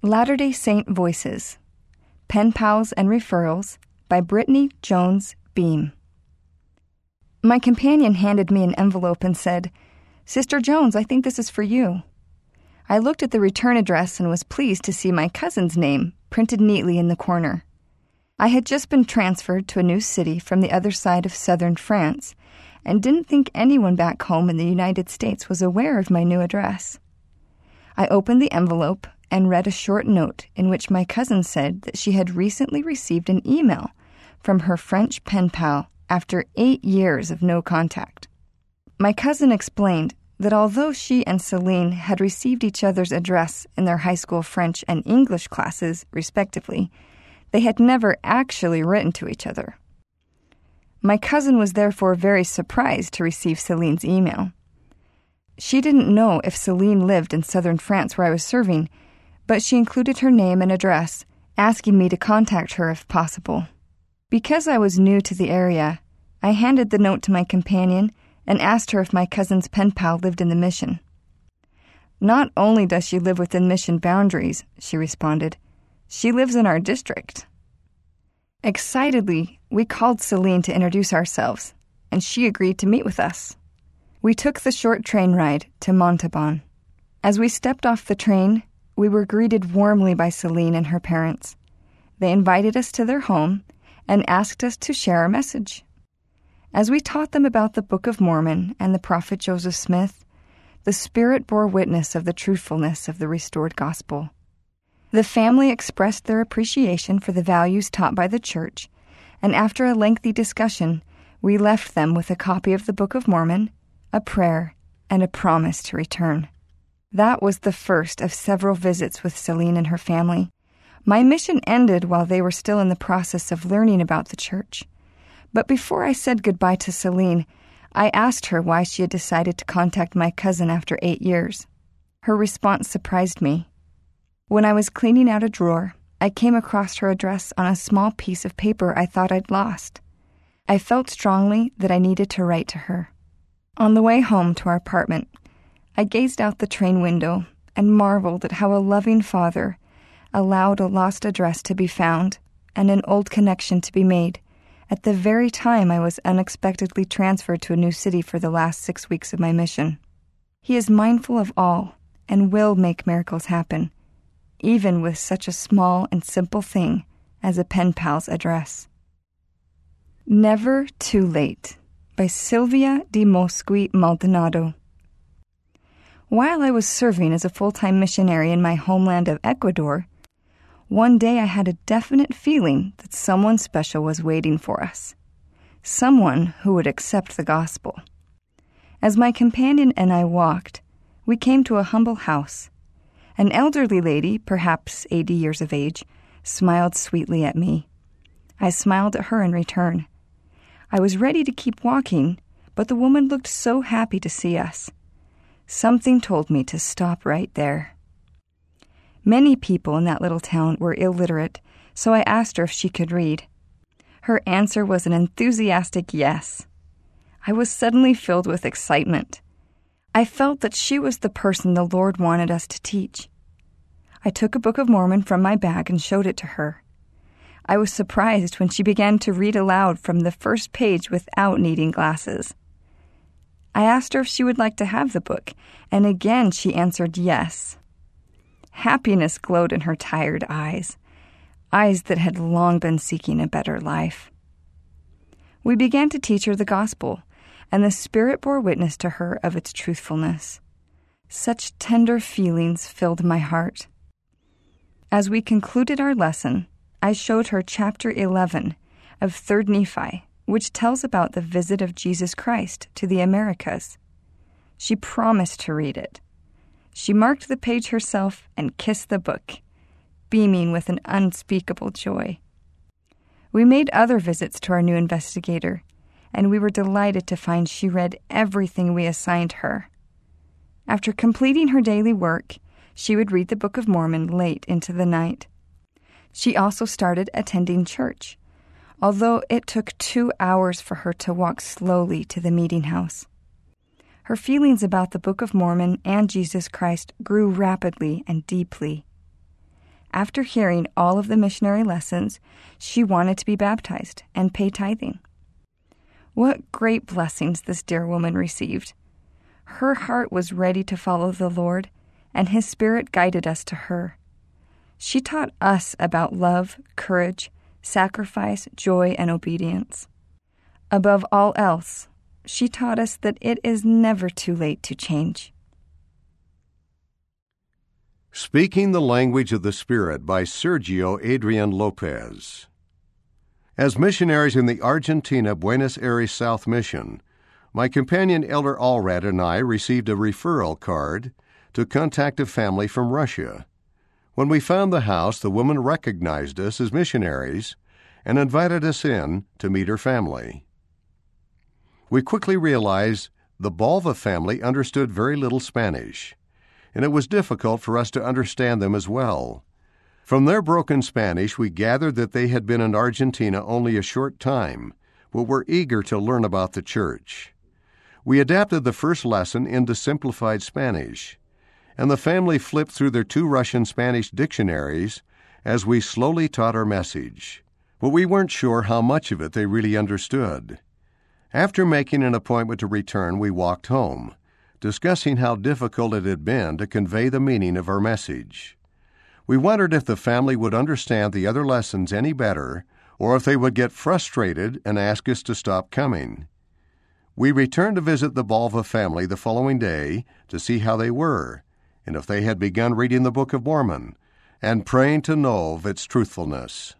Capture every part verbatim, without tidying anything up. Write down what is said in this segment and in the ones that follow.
Latter-day Saint Voices, Pen Pals and Referrals by Brittany Jones Beam. My companion handed me an envelope and said, "Sister Jones, I think this is for you." I looked at the return address and was pleased to see my cousin's name printed neatly in the corner. I had just been transferred to a new city from the other side of southern France and didn't think anyone back home in the United States was aware of my new address. I opened the envelope and read a short note in which my cousin said that she had recently received an email from her French pen pal after eight years of no contact. My cousin explained that although she and Celine had received each other's address in their high school French and English classes, respectively, they had never actually written to each other. My cousin was therefore very surprised to receive Celine's email. She didn't know if Celine lived in southern France where I was serving, but she included her name and address, asking me to contact her if possible. Because I was new to the area, I handed the note to my companion and asked her if my cousin's pen pal lived in the mission. "Not only does she live within mission boundaries," she responded, "she lives in our district." Excitedly, we called Celine to introduce ourselves, and she agreed to meet with us. We took the short train ride to Montauban. As we stepped off the train, we were greeted warmly by Celine and her parents. They invited us to their home and asked us to share our message. As we taught them about the Book of Mormon and the prophet Joseph Smith, the Spirit bore witness of the truthfulness of the restored gospel. The family expressed their appreciation for the values taught by the church, and after a lengthy discussion, we left them with a copy of the Book of Mormon, a prayer, and a promise to return. That was the first of several visits with Celine and her family. My mission ended while they were still in the process of learning about the church. But before I said goodbye to Celine, I asked her why she had decided to contact my cousin after eight years. Her response surprised me. When I was cleaning out a drawer, I came across her address on a small piece of paper I thought I'd lost. I felt strongly that I needed to write to her. On the way home to our apartment, I gazed out the train window and marveled at how a loving father allowed a lost address to be found and an old connection to be made at the very time I was unexpectedly transferred to a new city for the last six weeks of my mission. He is mindful of all and will make miracles happen, even with such a small and simple thing as a pen pal's address. Never Too Late by Silvia Di Mosqui Maldonado. While I was serving as a full-time missionary in my homeland of Ecuador, one day I had a definite feeling that someone special was waiting for us, someone who would accept the gospel. As my companion and I walked, we came to a humble house. An elderly lady, perhaps eighty years of age, smiled sweetly at me. I smiled at her in return. I was ready to keep walking, but the woman looked so happy to see us. Something told me to stop right there. Many people in that little town were illiterate, so I asked her if she could read. Her answer was an enthusiastic yes. I was suddenly filled with excitement. I felt that she was the person the Lord wanted us to teach. I took a Book of Mormon from my bag and showed it to her. I was surprised when she began to read aloud from the first page without needing glasses. I asked her if she would like to have the book, and again she answered yes. Happiness glowed in her tired eyes, eyes that had long been seeking a better life. We began to teach her the gospel, and the Spirit bore witness to her of its truthfulness. Such tender feelings filled my heart. As we concluded our lesson, I showed her chapter eleven of Third Nephi, which tells about the visit of Jesus Christ to the Americas. She promised to read it. She marked the page herself and kissed the book, beaming with an unspeakable joy. We made other visits to our new investigator, and we were delighted to find she read everything we assigned her. After completing her daily work, she would read the Book of Mormon late into the night. She also started attending church, although it took two hours for her to walk slowly to the meeting house. Her feelings about the Book of Mormon and Jesus Christ grew rapidly and deeply. After hearing all of the missionary lessons, she wanted to be baptized and pay tithing. What great blessings this dear woman received. Her heart was ready to follow the Lord, and His Spirit guided us to her. She taught us about love, courage, sacrifice, joy, and obedience. Above all else, she taught us that it is never too late to change. Speaking the Language of the Spirit by Sergio Adrian Lopez. As missionaries in the Argentina Buenos Aires South Mission, my companion Elder Allred and I received a referral card to contact a family from Russia. When we found the house, the woman recognized us as missionaries and invited us in to meet her family. We quickly realized the Balva family understood very little Spanish, and it was difficult for us to understand them as well. From their broken Spanish, we gathered that they had been in Argentina only a short time, but were eager to learn about the church. We adapted the first lesson into simplified Spanish, and the family flipped through their two Russian-Spanish dictionaries as we slowly taught our message. But we weren't sure how much of it they really understood. After making an appointment to return, we walked home, discussing how difficult it had been to convey the meaning of our message. We wondered if the family would understand the other lessons any better, or if they would get frustrated and ask us to stop coming. We returned to visit the Balva family the following day to see how they were, and if they had begun reading the Book of Mormon, and praying to know of its truthfulness.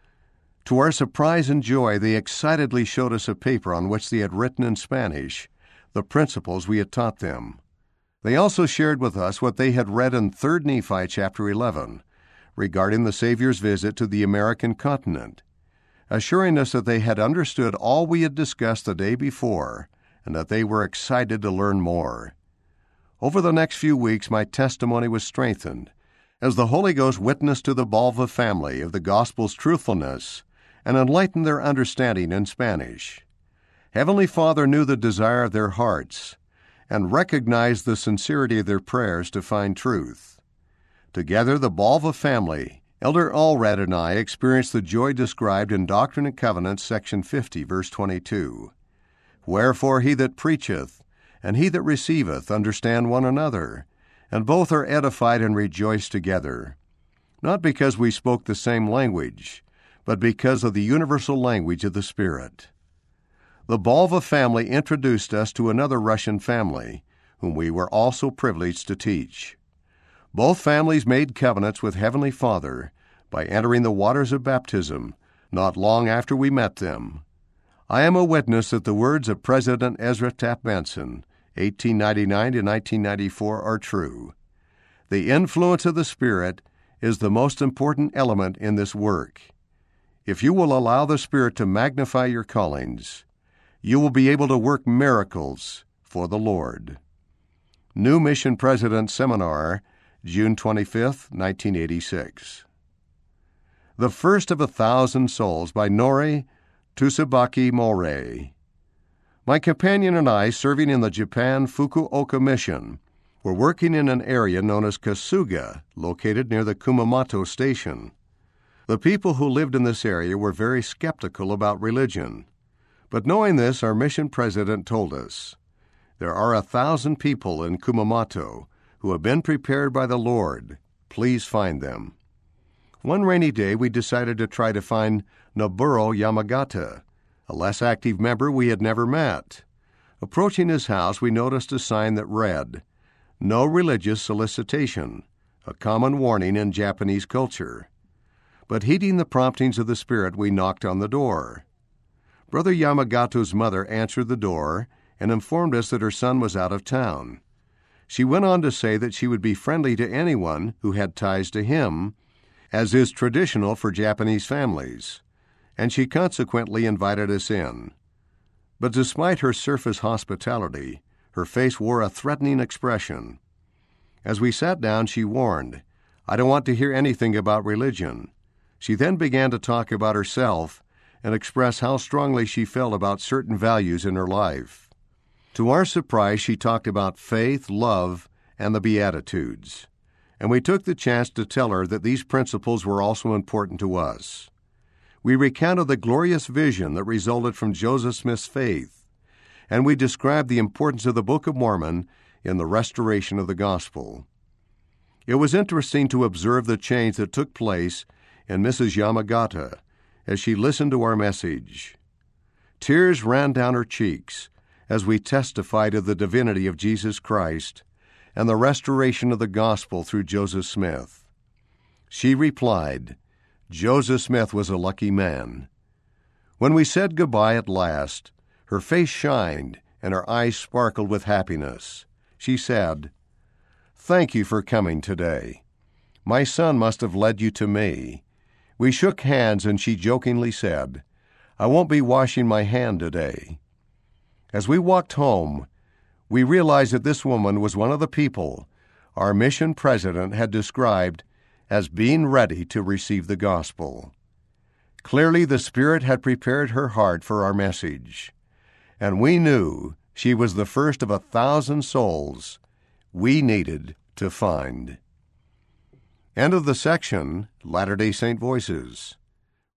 To our surprise and joy, they excitedly showed us a paper on which they had written in Spanish the principles we had taught them. They also shared with us what they had read in Third Nephi chapter eleven regarding the Savior's visit to the American continent, assuring us that they had understood all we had discussed the day before and that they were excited to learn more. Over the next few weeks, my testimony was strengthened as the Holy Ghost witnessed to the Balva family of the gospel's truthfulness and enlightened their understanding in Spanish. Heavenly Father knew the desire of their hearts and recognized the sincerity of their prayers to find truth. Together, the Balva family, Elder Allred and I, experienced the joy described in Doctrine and Covenants, section fifty, verse twenty-two. Wherefore he that preacheth and he that receiveth understand one another, and both are edified and rejoice together, not because we spoke the same language, but because of the universal language of the Spirit. The Balva family introduced us to another Russian family, whom we were also privileged to teach. Both families made covenants with Heavenly Father by entering the waters of baptism not long after we met them. I am a witness that the words of President Ezra Taft Benson, eighteen ninety-nine to nineteen ninety-four, are true. The influence of the Spirit is the most important element in this work. If you will allow the Spirit to magnify your callings, you will be able to work miracles for the Lord. New Mission President Seminar, June twenty-fifth, nineteen eighty-six. The First of a Thousand Souls by Nori Tsubaki Morei. My companion and I, serving in the Japan Fukuoka Mission, were working in an area known as Kasuga, located near the Kumamoto Station. The people who lived in this area were very skeptical about religion. But knowing this, our mission president told us, "There are a thousand people in Kumamoto who have been prepared by the Lord. Please find them." One rainy day, we decided to try to find Noburo Yamagata, a less active member we had never met. Approaching his house, we noticed a sign that read, "No religious solicitation," a common warning in Japanese culture. But heeding the promptings of the Spirit, we knocked on the door. Brother Yamagato's mother answered the door and informed us that her son was out of town. She went on to say that she would be friendly to anyone who had ties to him, as is traditional for Japanese families, and she consequently invited us in. But despite her surface hospitality, her face wore a threatening expression. As we sat down, she warned, "I don't want to hear anything about religion." She then began to talk about herself and express how strongly she felt about certain values in her life. To our surprise, she talked about faith, love, and the Beatitudes. and we took the chance to tell her that these principles were also important to us. We recounted the glorious vision that resulted from Joseph Smith's faith, and we described the importance of the Book of Mormon in the restoration of the gospel. It was interesting to observe the change that took place in Missus Yamagata as she listened to our message. Tears ran down her cheeks as we testified of the divinity of Jesus Christ and the restoration of the gospel through Joseph Smith. She replied, "Joseph Smith was a lucky man." When we said goodbye at last, her face shined and her eyes sparkled with happiness. She said, "Thank you for coming today. My son must have led you to me." We shook hands and she jokingly said, "I won't be washing my hand today." As we walked home, we realized that this woman was one of the people our mission president had described as being ready to receive the gospel. Clearly, the Spirit had prepared her heart for our message, and we knew she was the first of a thousand souls we needed to find. End of the section, Latter-day Saint Voices.